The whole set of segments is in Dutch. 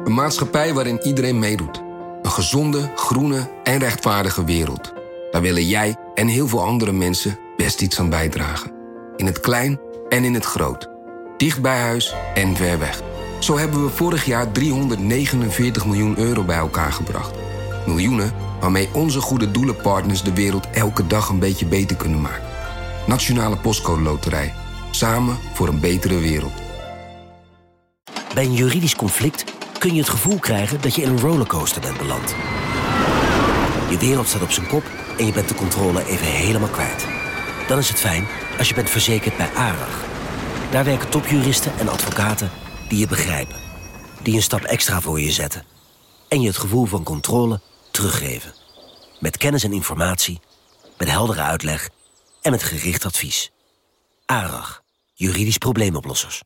Een maatschappij waarin iedereen meedoet. Een gezonde, groene en rechtvaardige wereld. Daar willen jij en heel veel andere mensen best iets aan bijdragen. In het klein en in het groot. Dicht bij huis en ver weg. Zo hebben we vorig jaar 349 miljoen euro bij elkaar gebracht. Miljoenen waarmee onze goede doelenpartners de wereld elke dag een beetje beter kunnen maken. Nationale Postcode Loterij. Samen voor een betere wereld. Bij een juridisch conflict kun je het gevoel krijgen dat je in een rollercoaster bent beland. Je wereld staat op zijn kop en je bent de controle even helemaal kwijt. Dan is het fijn als je bent verzekerd bij ARAG. Daar werken topjuristen en advocaten die je begrijpen. Die een stap extra voor je zetten. En je het gevoel van controle teruggeven. Met kennis en informatie, met heldere uitleg en met gericht advies. ARAG, juridisch probleemoplossers.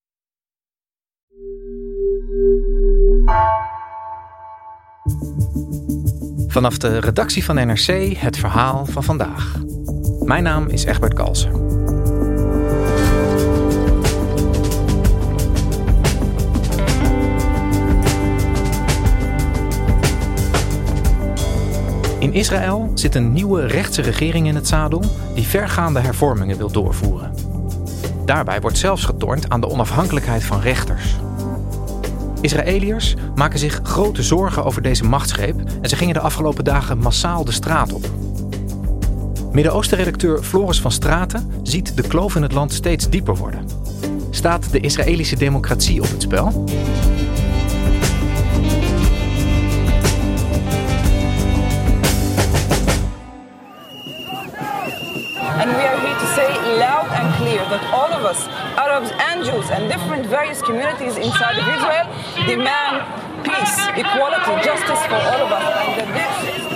Vanaf de redactie van NRC het verhaal van vandaag. Mijn naam is Egbert Kalsen. In Israël zit een nieuwe rechtse regering in het zadel die vergaande hervormingen wil doorvoeren. Daarbij wordt zelfs getornd aan de onafhankelijkheid van rechters. Israëliërs maken zich grote zorgen over deze machtsgreep en ze gingen de afgelopen dagen massaal de straat op. Midden-Oosten-redacteur Floris van Straten ziet de kloof in het land steeds dieper worden. Staat de Israëlische democratie op het spel? And we are here to say loud and clear that all of us, Arabs and Jews and different various communities inside of Israel, demand peace, equality, justice for all of us. And that this is...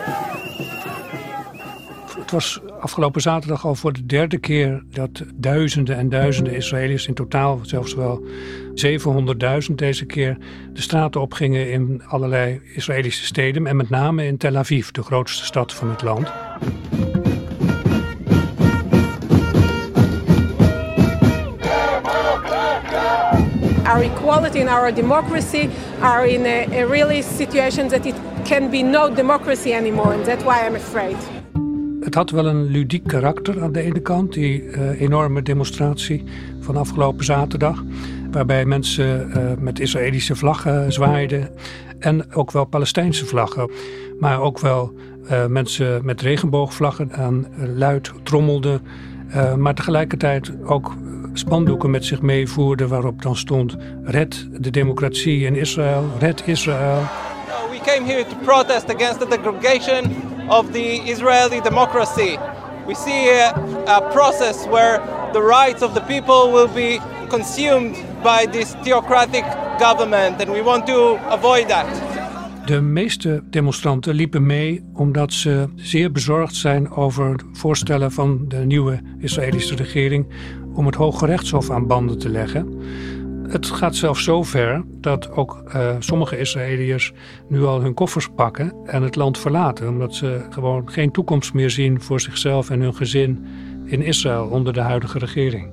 Het was afgelopen zaterdag al voor de derde keer dat duizenden en duizenden Israëliërs, in totaal zelfs wel 700.000 deze keer, de straten opgingen in allerlei Israëlische steden en met name in Tel Aviv, de grootste stad van het land. Our equality and our democracy are in a really situation that it can be no democracy anymore, and that's why I'm afraid. Het had wel een ludiek karakter aan de ene kant, die enorme demonstratie van afgelopen zaterdag, waarbij mensen met Israëlische vlaggen zwaaiden en ook wel Palestijnse vlaggen, maar ook wel mensen met regenboogvlaggen aan luid trommelden, maar tegelijkertijd ook spandoeken met zich meevoerden waarop dan stond: red de democratie in Israël, red Israël. We came here to protest against the degradation of the Israeli democracy. We see a process where the rights of the people will be consumed by this theocratic government and we want to avoid that. De meeste demonstranten liepen mee omdat ze zeer bezorgd zijn over voorstellen van de nieuwe Israëlische regering om het Hoge Rechtshof aan banden te leggen. Het gaat zelfs zo ver dat ook sommige Israëliërs nu al hun koffers pakken en het land verlaten, omdat ze gewoon geen toekomst meer zien voor zichzelf en hun gezin in Israël onder de huidige regering.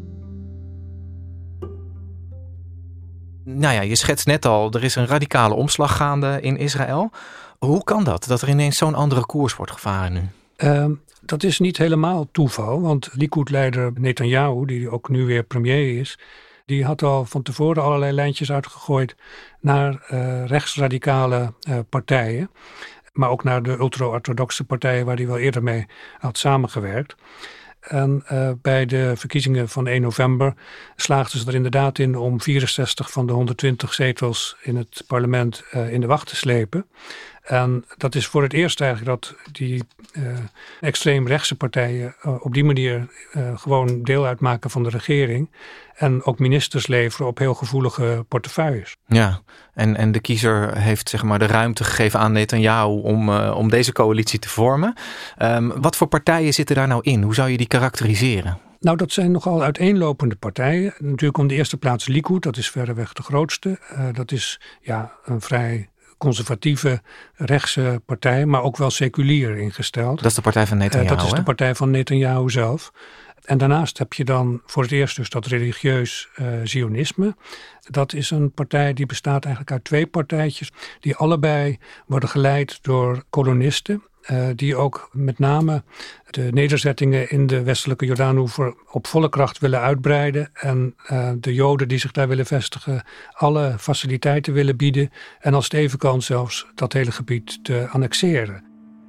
Nou ja, je schetst net al, er is een radicale omslag gaande in Israël. Hoe kan dat er ineens zo'n andere koers wordt gevaren nu? Dat is niet helemaal toeval, want Likud-leider Netanyahu, die ook nu weer premier is, die had al van tevoren allerlei lijntjes uitgegooid naar rechtsradicale partijen. Maar ook naar de ultra-orthodoxe partijen waar hij wel eerder mee had samengewerkt. En bij de verkiezingen van 1 november slaagden ze er inderdaad in om 64 van de 120 zetels in het parlement in de wacht te slepen. En dat is voor het eerst eigenlijk dat die extreemrechtse partijen op die manier gewoon deel uitmaken van de regering. En ook ministers leveren op heel gevoelige portefeuilles. Ja, en de kiezer heeft zeg maar de ruimte gegeven aan Netanyahu om deze coalitie te vormen. Wat voor partijen zitten daar nou in? Hoe zou je die karakteriseren? Nou, dat zijn nogal uiteenlopende partijen. Natuurlijk om de eerste plaats Likud, dat is verreweg de grootste. Dat is een vrij conservatieve rechtse partij, maar ook wel seculier ingesteld. Dat is de partij van Netanyahu, Dat is de partij van Netanyahu zelf. En daarnaast heb je dan voor het eerst dus dat religieus Zionisme. Dat is een partij die bestaat eigenlijk uit 2 partijtjes die allebei worden geleid door kolonisten. Die ook met name de nederzettingen in de westelijke Jordaanoever op volle kracht willen uitbreiden. En de Joden die zich daar willen vestigen alle faciliteiten willen bieden. En als het even kan zelfs dat hele gebied te annexeren.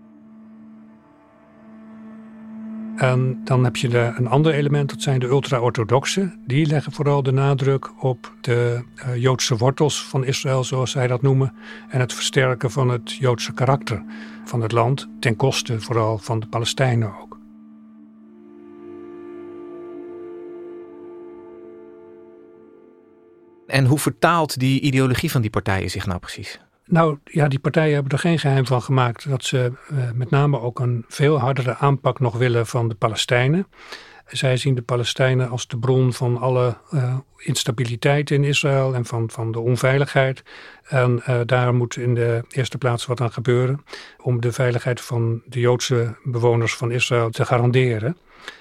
En dan heb je een ander element, dat zijn de ultra-orthodoxen. Die leggen vooral de nadruk op de Joodse wortels van Israël, zoals zij dat noemen. En het versterken van het Joodse karakter van het land, ten koste vooral van de Palestijnen ook. En hoe vertaalt die ideologie van die partijen zich nou precies? Nou ja, die partijen hebben er geen geheim van gemaakt dat ze met name ook een veel hardere aanpak nog willen van de Palestijnen. Zij zien de Palestijnen als de bron van alle instabiliteit in Israël en van de onveiligheid. En daar moet in de eerste plaats wat aan gebeuren om de veiligheid van de Joodse bewoners van Israël te garanderen.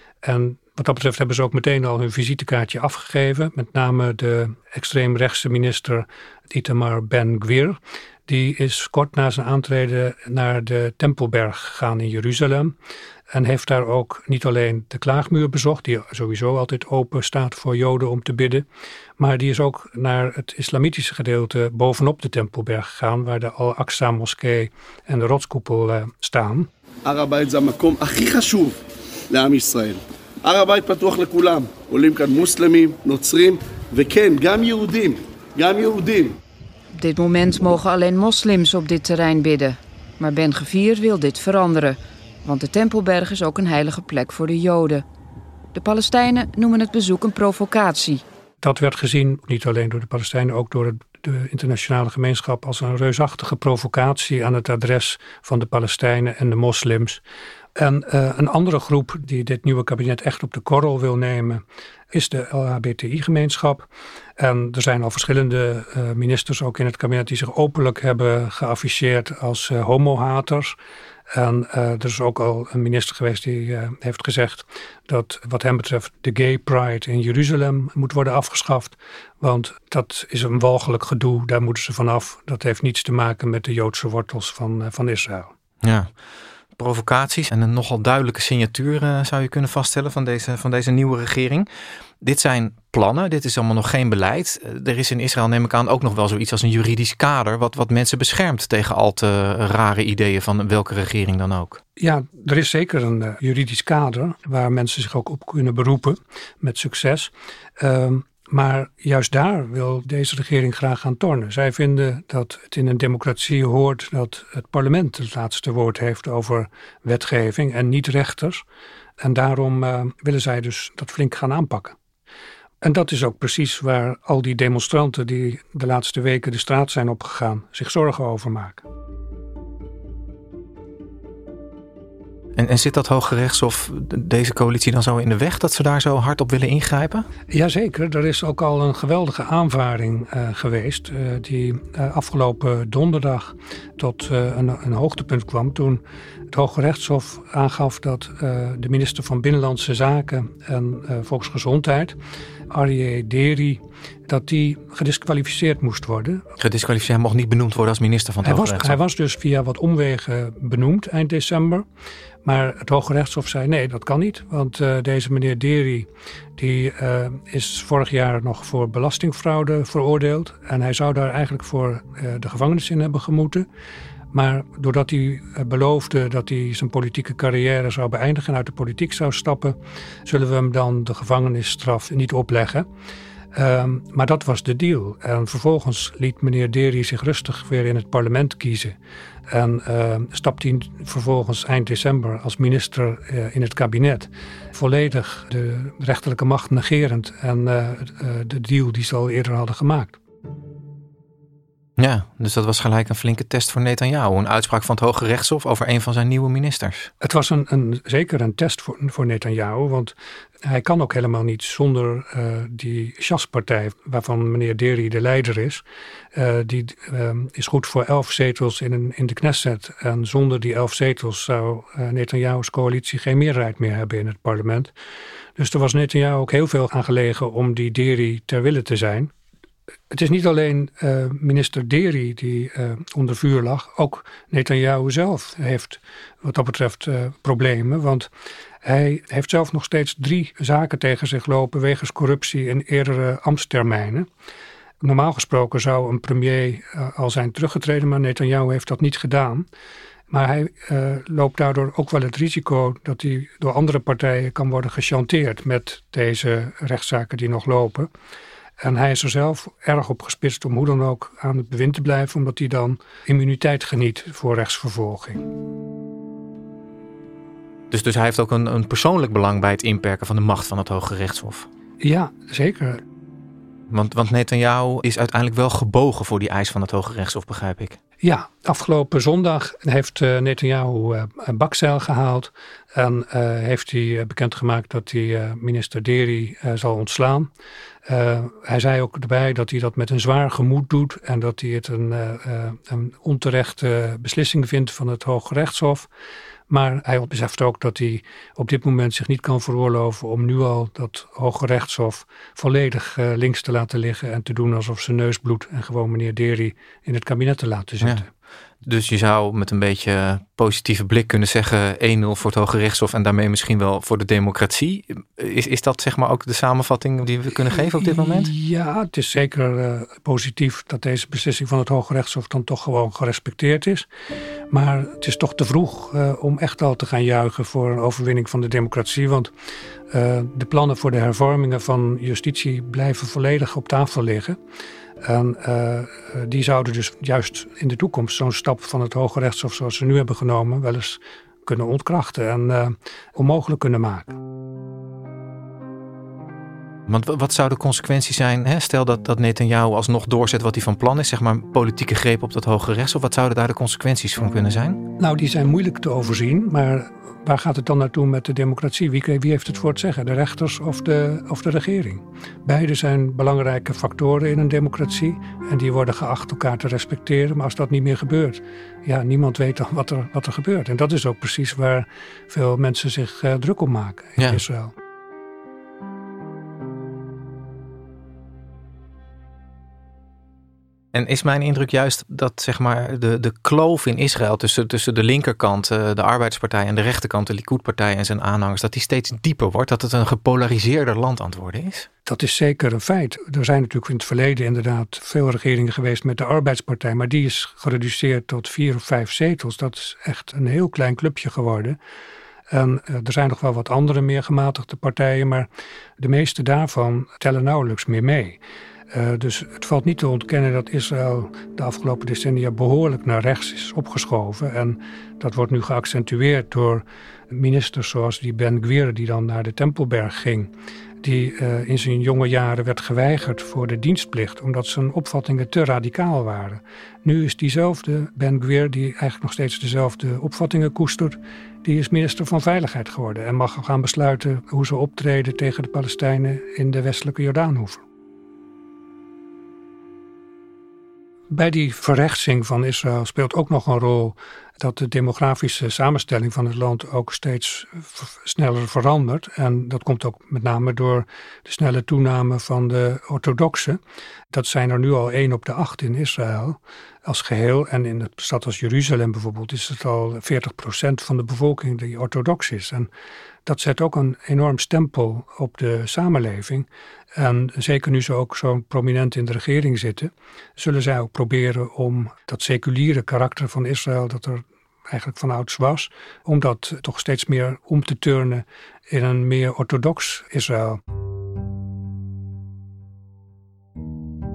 En wat dat betreft hebben ze ook meteen al hun visitekaartje afgegeven. Met name de extreemrechtse minister Itamar Ben-Gvir. Die is kort na zijn aantreden naar de Tempelberg gegaan in Jeruzalem. En heeft daar ook niet alleen de klaagmuur bezocht, die sowieso altijd open staat voor Joden om te bidden. Maar die is ook naar het islamitische gedeelte bovenop de Tempelberg gegaan, waar de Al-Aqsa moskee en de rotskoepel staan. הר הבית זה המקום הכי חשוב לעם ישראל. הר הבית פתוח לכולם. עולים כאן מוסלמים, נוצרים, וכן, גם יהודים. גם יהודים. Op dit moment mogen alleen moslims op dit terrein bidden. Maar Ben-Gvir wil dit veranderen. Want de Tempelberg is ook een heilige plek voor de Joden. De Palestijnen noemen het bezoek een provocatie. Dat werd gezien, niet alleen door de Palestijnen, ook door de internationale gemeenschap, als een reusachtige provocatie aan het adres van de Palestijnen en de moslims. En een andere groep die dit nieuwe kabinet echt op de korrel wil nemen, is de LHBTI-gemeenschap. En er zijn al verschillende ministers ook in het kabinet die zich openlijk hebben geafficheerd als homohaters. En er is ook al een minister geweest die heeft gezegd dat wat hem betreft de Gay Pride in Jeruzalem moet worden afgeschaft. Want dat is een walgelijk gedoe, daar moeten ze vanaf. Dat heeft niets te maken met de Joodse wortels van Israël. Ja, provocaties en een nogal duidelijke signatuur zou je kunnen vaststellen van deze nieuwe regering. Dit zijn plannen, dit is allemaal nog geen beleid. Er is in Israël, neem ik aan, ook nog wel zoiets als een juridisch kader wat mensen beschermt tegen al te rare ideeën van welke regering dan ook. Ja, er is zeker een juridisch kader waar mensen zich ook op kunnen beroepen met succes. Maar juist daar wil deze regering graag aan tornen. Zij vinden dat het in een democratie hoort dat het parlement het laatste woord heeft over wetgeving en niet rechters. En daarom willen zij dus dat flink gaan aanpakken. En dat is ook precies waar al die demonstranten die de laatste weken de straat zijn opgegaan zich zorgen over maken. En zit dat Hooggerechtshof deze coalitie dan zo in de weg dat ze daar zo hard op willen ingrijpen? Jazeker, er is ook al een geweldige aanvaring geweest die afgelopen donderdag tot een hoogtepunt kwam toen het Hooggerechtshof aangaf dat de minister van Binnenlandse Zaken en Volksgezondheid, Aryeh Deri, dat die gediskwalificeerd moest worden. Gediskwalificeerd, mocht niet benoemd worden als minister van het Hooggerechtshof. Hij was dus via wat omwegen benoemd eind december. Maar het Hooggerechtshof zei nee, dat kan niet. Want deze meneer Deri die is vorig jaar nog voor belastingfraude veroordeeld. En hij zou daar eigenlijk voor de gevangenis in hebben gemoeten. Maar doordat hij beloofde dat hij zijn politieke carrière zou beëindigen en uit de politiek zou stappen, zullen we hem dan de gevangenisstraf niet opleggen. Maar dat was de deal. En vervolgens liet meneer Deri zich rustig weer in het parlement kiezen. En stapte hij vervolgens eind december als minister in het kabinet. Volledig de rechterlijke macht negerend en de deal die ze al eerder hadden gemaakt. Ja, dus dat was gelijk een flinke test voor Netanyahu. Een uitspraak van het Hoge Rechtshof over een van zijn nieuwe ministers. Het was zeker een test voor Netanyahu, want hij kan ook helemaal niet zonder die Shas-partij, waarvan meneer Deri de leider is. Die is goed voor 11 zetels in de Knesset. En zonder die 11 zetels zou Netanyahu's coalitie geen meerderheid meer hebben in het parlement. Dus er was Netanyahu ook heel veel aan gelegen om die Deri ter wille te zijn. Het is niet alleen minister Deri die onder vuur lag. Ook Netanyahu zelf heeft wat dat betreft problemen. Want hij heeft zelf nog steeds 3 zaken tegen zich lopen wegens corruptie in eerdere ambtstermijnen. Normaal gesproken zou een premier al zijn teruggetreden, maar Netanyahu heeft dat niet gedaan. Maar hij loopt daardoor ook wel het risico dat hij door andere partijen kan worden gechanteerd met deze rechtszaken die nog lopen. En hij is er zelf erg op gespitst om hoe dan ook aan het bewind te blijven, omdat hij dan immuniteit geniet voor rechtsvervolging. Dus hij heeft ook een persoonlijk belang bij het inperken van de macht van het Hoge Rechtshof. Ja, zeker. Want Netanyahu is uiteindelijk wel gebogen voor die eis van het Hoge Rechtshof, begrijp ik. Ja, afgelopen zondag heeft Netanyahu bakzeil gehaald en heeft hij bekendgemaakt dat hij minister Deri zal ontslaan. Hij zei ook erbij dat hij dat met een zwaar gemoed doet en dat hij het een onterechte beslissing vindt van het Hoge Rechtshof. Maar hij beseft ook dat hij op dit moment zich niet kan veroorloven om nu al dat Hoge Rechtshof volledig links te laten liggen en te doen alsof zijn neus bloedt en gewoon meneer Deri in het kabinet te laten zitten. Ja. Dus je zou met een beetje positieve blik kunnen zeggen 1-0 voor het Hoge Rechtshof en daarmee misschien wel voor de democratie. Is dat zeg maar ook de samenvatting die we kunnen geven op dit moment? Ja, het is zeker positief dat deze beslissing van het Hoge Rechtshof dan toch gewoon gerespecteerd is. Maar het is toch te vroeg om echt al te gaan juichen voor een overwinning van de democratie. Want de plannen voor de hervormingen van justitie blijven volledig op tafel liggen. En die zouden dus juist in de toekomst zo'n stap van het Hoge Rechtshof zoals ze nu hebben genomen wel eens kunnen ontkrachten en onmogelijk kunnen maken. Want wat zou de consequentie zijn? Hè? Stel dat Netanyahu alsnog doorzet wat hij van plan is, zeg maar een politieke greep op dat Hoge Rechtshof. Wat zouden daar de consequenties van kunnen zijn? Nou, die zijn moeilijk te overzien, maar waar gaat het dan naartoe met de democratie? Wie heeft het voor het zeggen? De rechters of de regering? Beide zijn belangrijke factoren in een democratie en die worden geacht elkaar te respecteren. Maar als dat niet meer gebeurt, ja, niemand weet dan wat er gebeurt. En dat is ook precies waar veel mensen zich druk om maken in Israël. En is mijn indruk juist dat zeg maar de kloof in Israël tussen de linkerkant, de Arbeidspartij en de rechterkant, de Likud-partij en zijn aanhangers, dat die steeds dieper wordt, dat het een gepolariseerder land aan het worden is? Dat is zeker een feit. Er zijn natuurlijk in het verleden inderdaad veel regeringen geweest met de Arbeidspartij, maar die is gereduceerd tot 4 of 5 zetels. Dat is echt een heel klein clubje geworden. En er zijn nog wel wat andere meer gematigde partijen, maar de meeste daarvan tellen nauwelijks meer mee. Dus het valt niet te ontkennen dat Israël de afgelopen decennia behoorlijk naar rechts is opgeschoven. En dat wordt nu geaccentueerd door ministers zoals die Ben-Gvir die dan naar de Tempelberg ging. Die in zijn jonge jaren werd geweigerd voor de dienstplicht omdat zijn opvattingen te radicaal waren. Nu is diezelfde Ben-Gvir die eigenlijk nog steeds dezelfde opvattingen koestert. Die is minister van Veiligheid geworden en mag gaan besluiten hoe ze optreden tegen de Palestijnen in de westelijke Jordaanoever. Bij die verrechtsing van Israël speelt ook nog een rol dat de demografische samenstelling van het land ook steeds sneller verandert. En dat komt ook met name door de snelle toename van de orthodoxen. Dat zijn er nu al 1 op de 8 in Israël als geheel. En in een stad als Jeruzalem bijvoorbeeld is het al 40% van de bevolking die orthodox is. En dat zet ook een enorm stempel op de samenleving. En zeker nu ze ook zo prominent in de regering zitten, zullen zij ook proberen om dat seculiere karakter van Israël, dat er eigenlijk van ouds was, om dat toch steeds meer om te turnen in een meer orthodox Israël.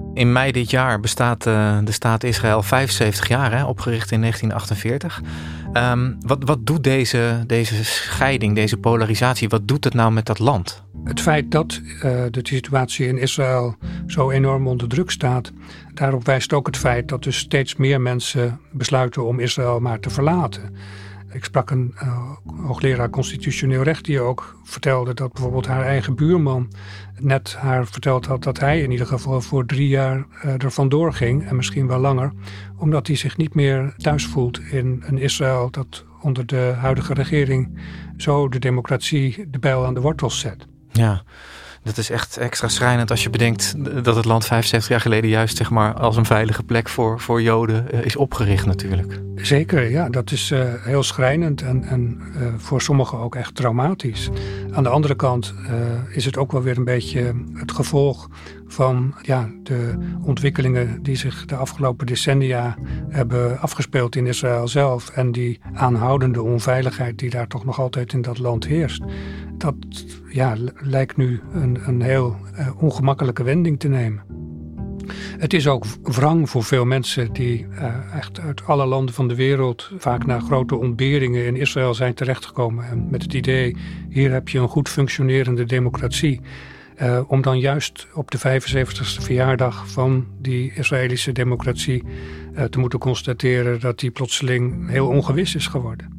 In mei dit jaar bestaat de staat Israël 75 jaar, opgericht in 1948. Wat doet deze scheiding, deze polarisatie, wat doet het nou met dat land? Het feit dat de situatie in Israël zo enorm onder druk staat, daarop wijst ook het feit dat dus steeds meer mensen besluiten om Israël maar te verlaten. Ik sprak een hoogleraar constitutioneel recht die ook vertelde dat bijvoorbeeld haar eigen buurman net haar verteld had dat hij in ieder geval voor 3 jaar er vandoor ging en misschien wel langer, omdat hij zich niet meer thuis voelt in een Israël dat onder de huidige regering zo de democratie de bijl aan de wortels zet. Ja, dat is echt extra schrijnend als je bedenkt dat het land 75 jaar geleden juist zeg maar als een veilige plek voor Joden is opgericht natuurlijk. Zeker, ja, dat is heel schrijnend en voor sommigen ook echt traumatisch. Aan de andere kant is het ook wel weer een beetje het gevolg van de ontwikkelingen die zich de afgelopen decennia hebben afgespeeld in Israël zelf en die aanhoudende onveiligheid die daar toch nog altijd in dat land heerst. Dat lijkt nu een heel ongemakkelijke wending te nemen. Het is ook wrang voor veel mensen die echt uit alle landen van de wereld vaak naar grote ontberingen in Israël zijn terechtgekomen. En met het idee, hier heb je een goed functionerende democratie. Om dan juist op de 75ste verjaardag van die Israëlische democratie te moeten constateren dat die plotseling heel ongewis is geworden.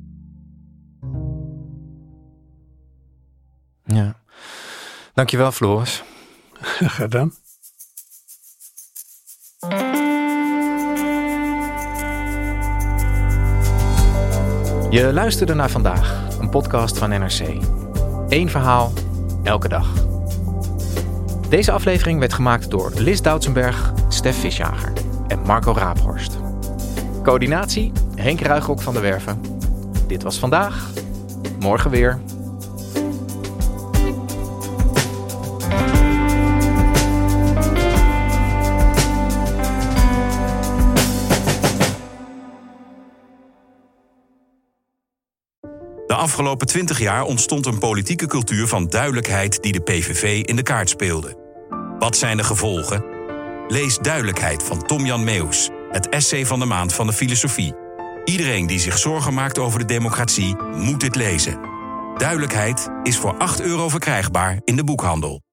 Ja, dankjewel Floris. Gedaan. Je luisterde naar Vandaag, een podcast van NRC. 1 verhaal, elke dag. Deze aflevering werd gemaakt door Lis Doutsenberg, Stef Visjager en Marco Raaphorst. Coördinatie, Henk Ruigrok van der Werven. Dit was Vandaag, morgen weer. De afgelopen 20 jaar ontstond een politieke cultuur van duidelijkheid die de PVV in de kaart speelde. Wat zijn de gevolgen? Lees Duidelijkheid van Tom-Jan Meeuws, het essay van de maand van de filosofie. Iedereen die zich zorgen maakt over de democratie moet dit lezen. Duidelijkheid is voor €8 verkrijgbaar in de boekhandel.